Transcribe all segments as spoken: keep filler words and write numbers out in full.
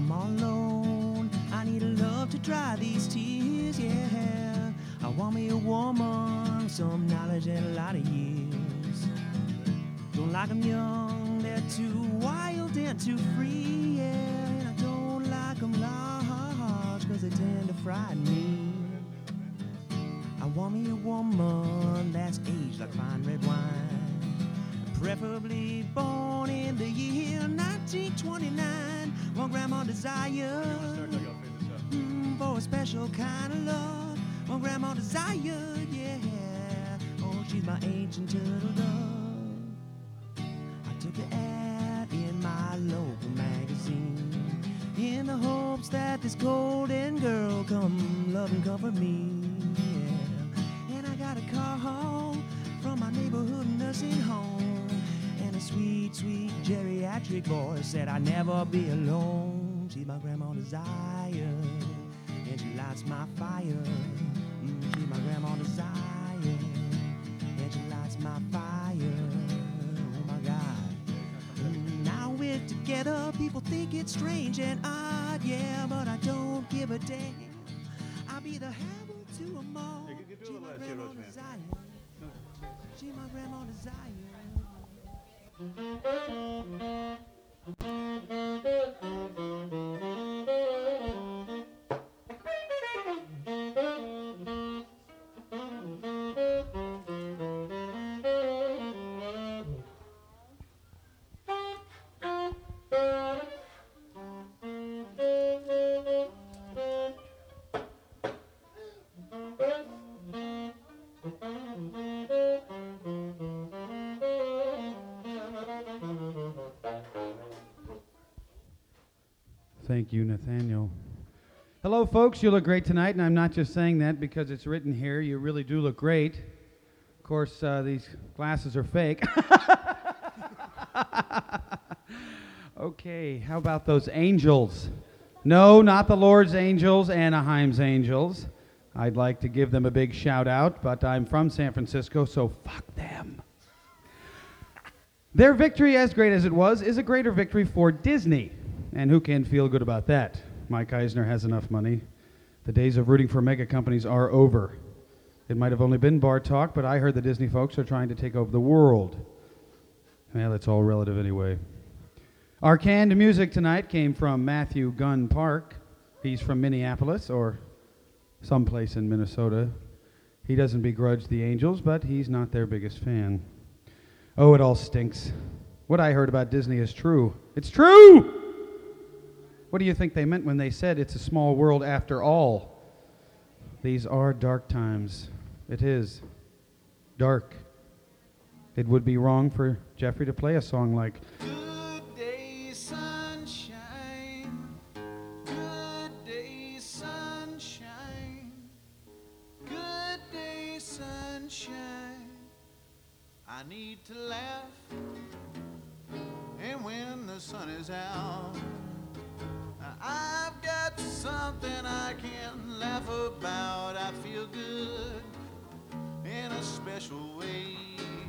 I'm all alone. I need a love to dry these tears, yeah. I want me a woman, some knowledge and a lot of years. Don't like 'em young, they're too wild and too free, yeah. And I don't like 'em large, cause they tend to frighten me. I want me a woman that's aged like fine red wine, preferably born in the year nineteen twenty-nine. One grandma desire mm, for a special kind of love. One grandma desire, yeah. Oh, she's my ancient turtle dove. I took an ad in my local magazine in the hopes that this golden girl come love and comfort me, yeah. And I got a call home from my neighborhood nursing home, and a sweet, sweet geriatric voice said I'd never be alone. She's my grandma desire, and she lights my fire. Mm, she's my grandma desire, and she lights my fire. Oh my God. Mm, now we're together, people think it's strange and odd, yeah, but I don't give a damn. I'll be the heaven to them all. She's my grandma desire. She's my grandma desire. Thank you, Nathaniel. Hello, folks. You look great tonight, and I'm not just saying that because it's written here. You really do look great. Of course, uh, these glasses are fake. Okay, how about those angels? No, not the Lord's Angels, Anaheim's Angels. I'd like to give them a big shout out, but I'm from San Francisco, so fuck them. Their victory, as great as it was, is a greater victory for Disney. And who can feel good about that? Mike Eisner has enough money. The days of rooting for mega companies are over. It might have only been bar talk, but I heard the Disney folks are trying to take over the world. Well, it's all relative anyway. Our canned music tonight came from Matthew Gunn Park. He's from Minneapolis, or someplace in Minnesota. He doesn't begrudge the Angels, but he's not their biggest fan. Oh, it all stinks. What I heard about Disney is true. It's true! What do you think they meant when they said it's a small world after all? These are dark times. It is dark. It would be wrong for Jeffrey to play a song like Good day, sunshine. Good day, sunshine. Good day, sunshine. I need to laugh, and when the sun is out, I've got something I can laugh about. I feel good in a special way.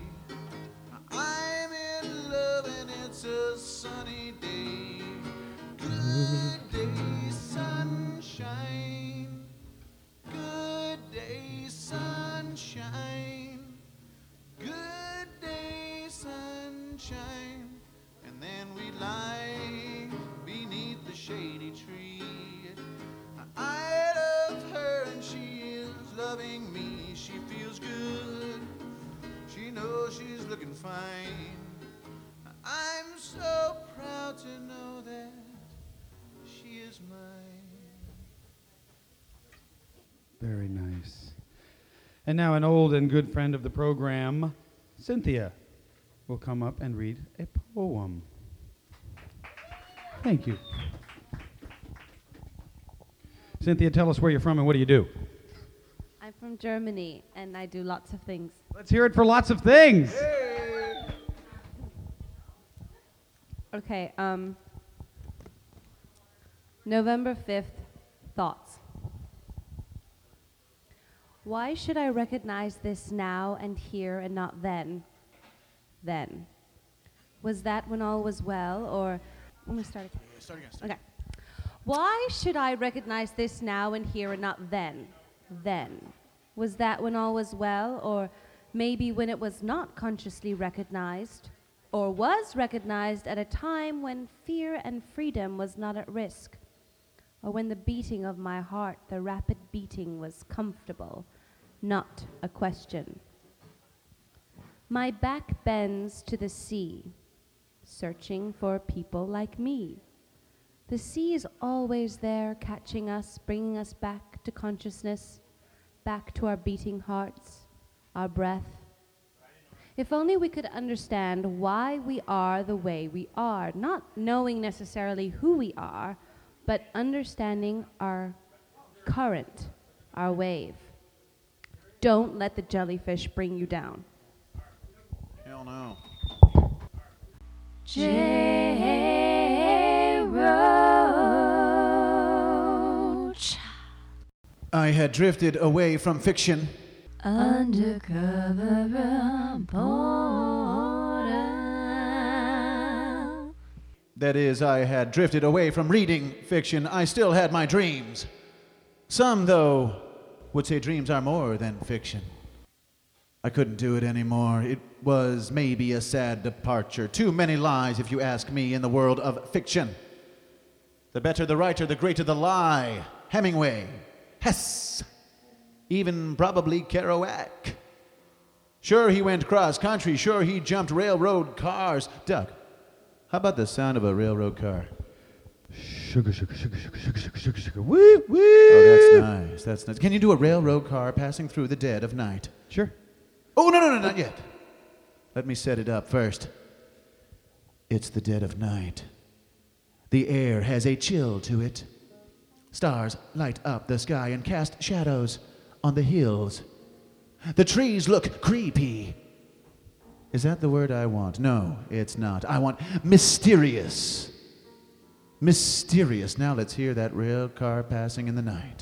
I'm in love and it's a sunny day. Good day, sunshine. Good day, sunshine. Good day, sunshine. And then we lie beneath the shady tree. I love her and she is loving me. She feels good. She knows she's looking fine. I'm so proud to know that she is mine. Very nice. And now an old and good friend of the program, Cynthia, will come up and read a poem. Thank you. Cynthia, tell us where you're from and what do you do? I'm from Germany, and I do lots of things. Let's hear it for lots of things. Okay, um, November fifth, thoughts. Why should I recognize this now and here and not then? Then. Was that when all was well, or... Let me start again. Start again. Start Okay. Why should I recognize this now and here and not then? Then. Was that when all was well, or maybe when it was not consciously recognized, or was recognized at a time when fear and freedom was not at risk, or when the beating of my heart, the rapid beating, was comfortable, not a question. My back bends to the sea, searching for people like me. The sea is always there, catching us, bringing us back to consciousness, back to our beating hearts, our breath. If only we could understand why we are the way we are, not knowing necessarily who we are, but understanding our current, our wave. Don't let the jellyfish bring you down. Hell no. J. Roach. I had drifted away from fiction. Undercover reporter. That is, I had drifted away from reading fiction. I still had my dreams. Some, though, would say dreams are more than fiction. I couldn't do it anymore. It was maybe a sad departure. Too many lies, if you ask me, in the world of fiction. The better the writer, the greater the lie. Hemingway, Hess, even probably Kerouac. Sure, he went cross-country. Sure, he jumped railroad cars. Doug, how about the sound of a railroad car? Sugar, sugar, sugar, sugar, sugar, sugar, sugar, sugar. Woo, woo. Oh, that's nice. That's nice. Can you do a railroad car passing through the dead of night? Sure. Oh, no, no, no, not yet. Let me set it up first. It's the dead of night. The air has a chill to it. Stars light up the sky and cast shadows on the hills. The trees look creepy. Is that the word I want? No, it's not. I want mysterious. Mysterious. Now let's hear that rail car passing in the night.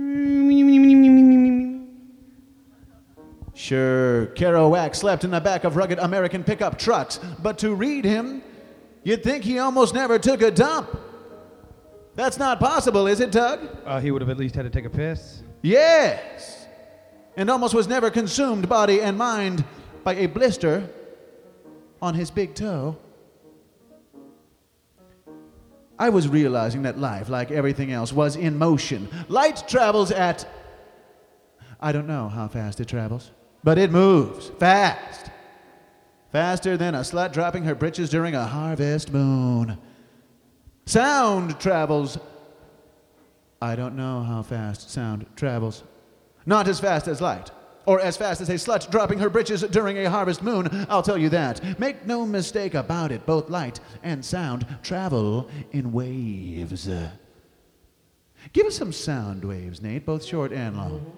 Sure, Kerouac slept in the back of rugged American pickup trucks, but to read him, you'd think he almost never took a dump. That's not possible, is it, Doug? Uh, he would have at least had to take a piss. Yes. And almost was never consumed, body and mind, by a blister on his big toe. I was realizing that life, like everything else, was in motion. Light travels at... I don't know how fast it travels, but it moves fast. Faster than a slut dropping her britches during a harvest moon. Sound travels... I don't know how fast sound travels. Not as fast as light, or as fast as a slut dropping her britches during a harvest moon, I'll tell you that. Make no mistake about it, both light and sound travel in waves. Give us some sound waves, Nate, both short and long.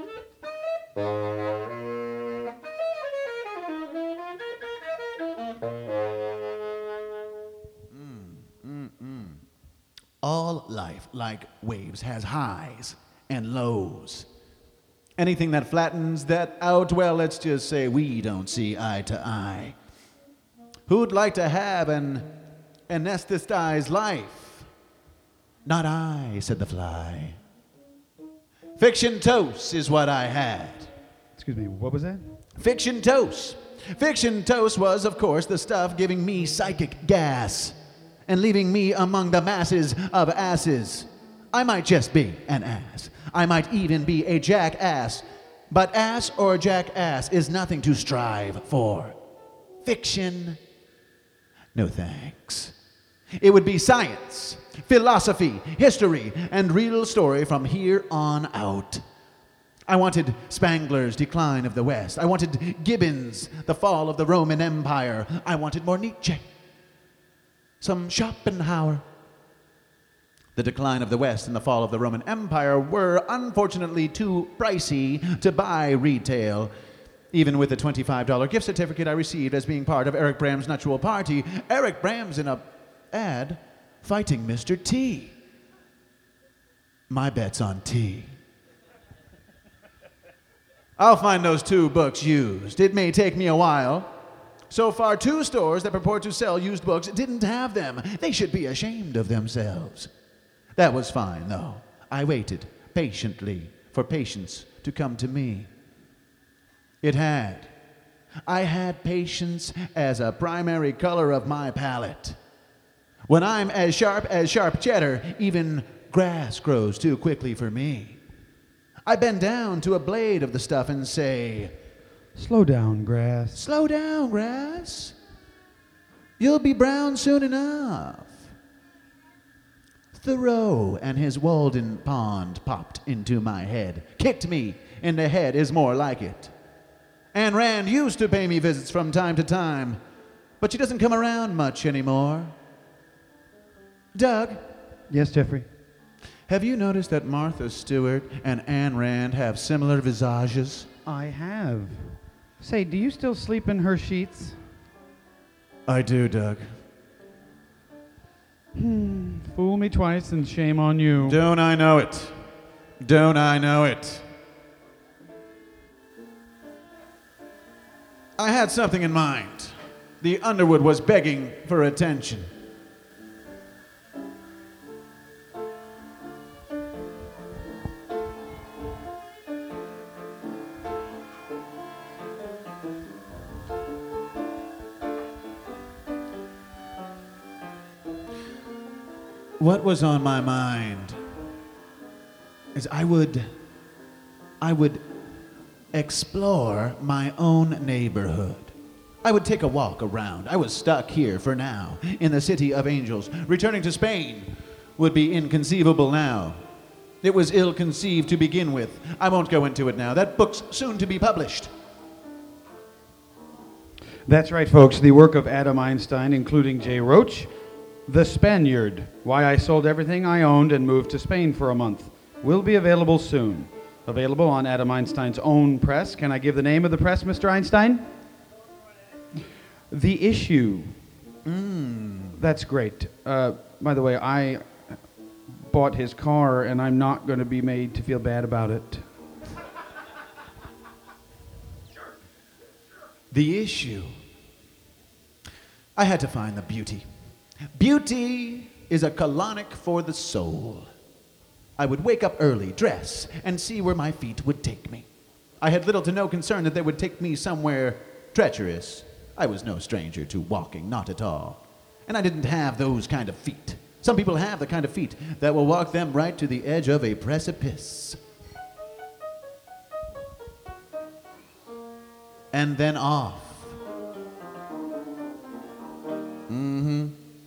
Mm, mm, mm. All life, like waves, has highs and lows. Anything that flattens that out, well, let's just say we don't see eye to eye. Who'd like to have an anesthetized life? Not I, said the fly. Fiction toast is what I had. Excuse me, what was that? Fiction toast. Fiction toast was, of course, the stuff giving me psychic gas and leaving me among the masses of asses. I might just be an ass. I might even be a jackass. But ass or jackass is nothing to strive for. Fiction? No thanks. It would be science, philosophy, history, and real story from here on out. I wanted Spangler's Decline of the West. I wanted Gibbon's The Fall of the Roman Empire. I wanted more Nietzsche. Some Schopenhauer. The Decline of the West and the Fall of the Roman Empire were unfortunately too pricey to buy retail. Even with the twenty-five dollars gift certificate I received as being part of Eric Bram's nuptial party, Eric Bram's in a ad fighting Mister T. My bet's on T. I'll find those two books used. It may take me a while. So far, two stores that purport to sell used books didn't have them. They should be ashamed of themselves. That was fine, though. I waited patiently for patience to come to me. It had. I had patience as a primary color of my palette. When I'm as sharp as sharp cheddar, even grass grows too quickly for me. I bend down to a blade of the stuff and say, Slow down, grass. Slow down, grass. You'll be brown soon enough. Thoreau and his Walden Pond popped into my head. Kicked me in the head is more like it. Ayn Rand used to pay me visits from time to time, but she doesn't come around much anymore. Doug? Yes, Jeffrey? Have you noticed that Martha Stewart and Ayn Rand have similar visages? I have. Say, do you still sleep in her sheets? I do, Doug. Hmm. Fool me twice and shame on you. Don't I know it? Don't I know it? I had something in mind. The Underwood was begging for attention. What was on my mind is I would, I would explore my own neighborhood. I would take a walk around. I was stuck here for now, in the city of angels. Returning to Spain would be inconceivable now. It was ill-conceived to begin with. I won't go into it now. That book's soon to be published. That's right, folks. The work of Adam Einstein, including Jay Roach, The Spaniard, Why I Sold Everything I Owned and Moved to Spain for a Month, will be available soon. Available on Adam Einstein's own press. Can I give the name of the press, Mister Einstein? The Issue. Mm. That's great. Uh, by the way, I bought his car, and I'm not going to be made to feel bad about it. The Issue. I had to find the beauty. Beauty is a colonic for the soul. I would wake up early, dress, and see where my feet would take me. I had little to no concern that they would take me somewhere treacherous. I was no stranger to walking, not at all. And I didn't have those kind of feet. Some people have the kind of feet that will walk them right to the edge of a precipice. And then off. Mm-hmm.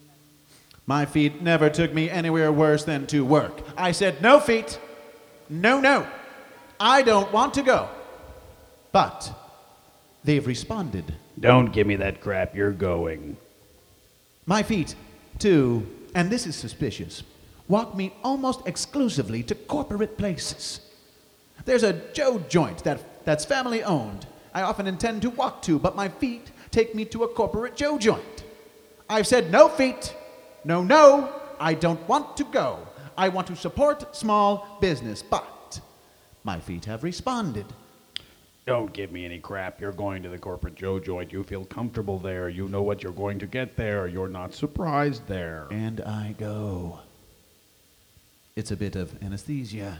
My feet never took me anywhere worse than to work. I said, no feet. No, no. I don't want to go. But they've responded. Don't give me that crap. You're going. My feet, too, and this is suspicious, walk me almost exclusively to corporate places. There's a Joe joint that, that's family owned. I often intend to walk to, but my feet take me to a corporate Joe joint. I've said no feet. No, no, I don't want to go. I want to support small business, but my feet have responded. Don't give me any crap. You're going to the corporate Joe joint. You feel comfortable there. You know what you're going to get there. You're not surprised there. And I go. It's a bit of anesthesia.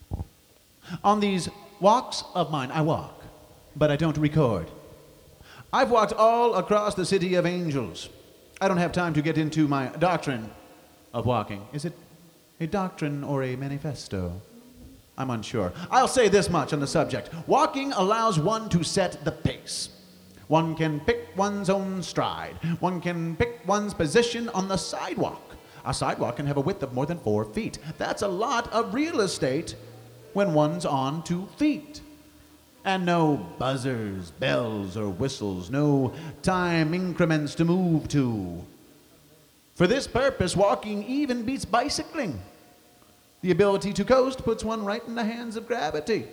On these walks of mine, I walk, but I don't record. I've walked all across the city of angels. I don't have time to get into my doctrine of walking. Is it a doctrine or a manifesto? I'm unsure. I'll say this much on the subject. Walking allows one to set the pace. One can pick one's own stride. One can pick one's position on the sidewalk. A sidewalk can have a width of more than four feet. That's a lot of real estate when one's on two feet. And no buzzers, bells, or whistles, no time increments to move to. For this purpose, walking even beats bicycling. The ability to coast puts one right in the hands of gravity.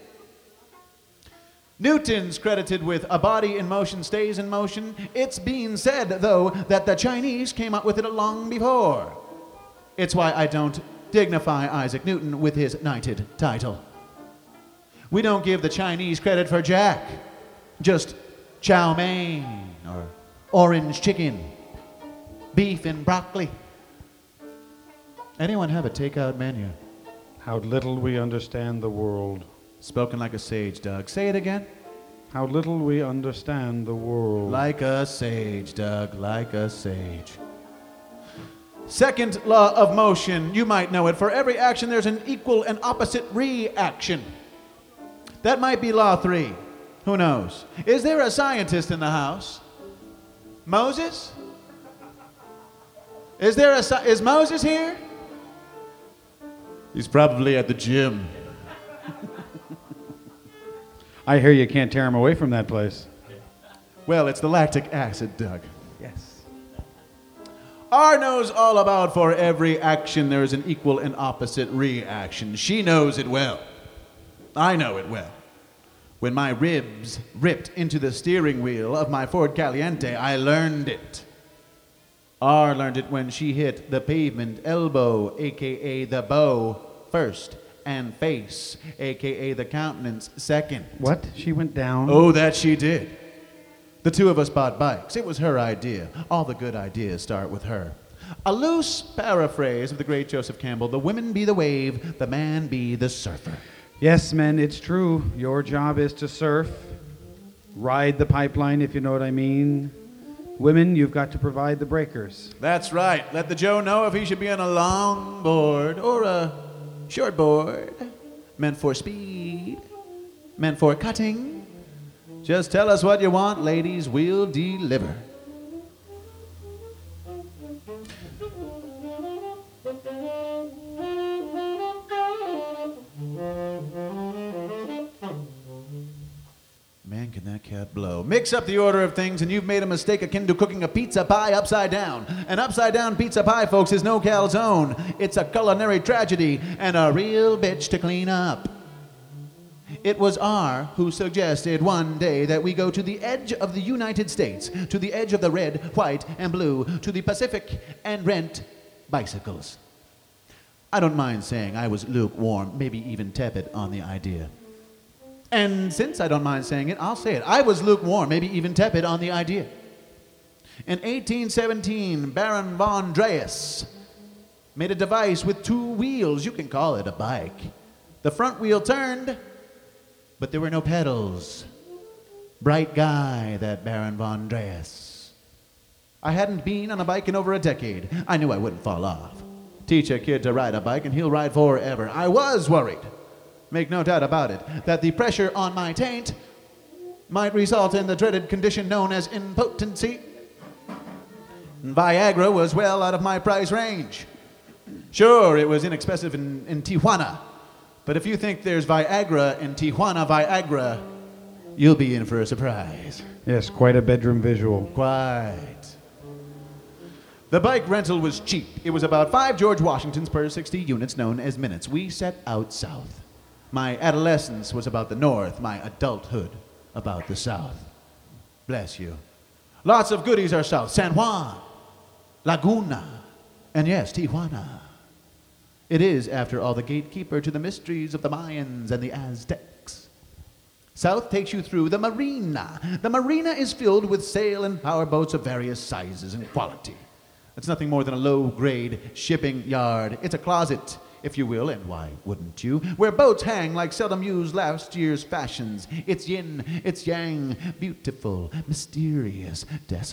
Newton's credited with a body in motion stays in motion. It's being said, though, that the Chinese came up with it long before. It's why I don't dignify Isaac Newton with his knighted title. We don't give the Chinese credit for Jack, just chow mein or orange chicken, beef and broccoli. Anyone have a takeout menu? How little we understand the world. Spoken like a sage, Doug. Say it again. How little we understand the world. Like a sage, Doug, like a sage. Second law of motion, you might know it. For every action, there's an equal and opposite reaction. That might be law three. Who knows? Is there a scientist in the house? Moses? Is there a sci- is Moses here? He's probably at the gym. I hear you can't tear him away from that place. Well, it's the lactic acid, Doug. Yes. R knows all about for every action there is an equal and opposite reaction. She knows it well. I know it well. When my ribs ripped into the steering wheel of my Ford Caliente, I learned it. R learned it when she hit the pavement elbow, aka the bow, first, and face, aka the countenance, second. What? She went down? Oh, that she did. The two of us bought bikes. It was her idea. All the good ideas start with her. A loose paraphrase of the great Joseph Campbell: the women be the wave, the man be the surfer. Yes, men, it's true. Your job is to surf, ride the pipeline, if you know what I mean. Women, you've got to provide the breakers. That's right. Let the Joe know if he should be on a long board or a short board. Meant for speed. Meant for cutting. Just tell us what you want, ladies. We'll deliver. Man, can that cat blow. Mix up the order of things and you've made a mistake akin to cooking a pizza pie upside down. An upside down pizza pie, folks, is no calzone. It's a culinary tragedy and a real bitch to clean up. It was R who suggested one day that we go to the edge of the United States, to the edge of the red, white, and blue, to the Pacific, and rent bicycles. I don't mind saying I was lukewarm, maybe even tepid on the idea. And since I don't mind saying it, I'll say it. I was lukewarm, maybe even tepid on the idea. In eighteen seventeen, Baron von Dreis made a device with two wheels. You can call it a bike. The front wheel turned, but there were no pedals. Bright guy, that Baron von Dreis. I hadn't been on a bike in over a decade. I knew I wouldn't fall off. Teach a kid to ride a bike and he'll ride forever. I was worried. Make no doubt about it, that the pressure on my taint might result in the dreaded condition known as impotency. Viagra was well out of my price range. Sure, it was inexpensive in, in Tijuana, but if you think there's Viagra in Tijuana, Viagra, you'll be in for a surprise. Yes, quite a bedroom visual. Quite. The bike rental was cheap. It was about five George Washingtons per sixty units, known as minutes. We set out south. My adolescence was about the north, my adulthood about the south. Bless you. Lots of goodies are south. San Juan, Laguna, and yes, Tijuana. It is, after all, the gatekeeper to the mysteries of the Mayans and the Aztecs. South takes you through the marina. The marina is filled with sail and power boats of various sizes and quality. It's nothing more than a low-grade shipping yard. It's a closet, if you will, and why wouldn't you, where boats hang like seldom used last year's fashions. It's yin, it's yang, beautiful, mysterious, desolate.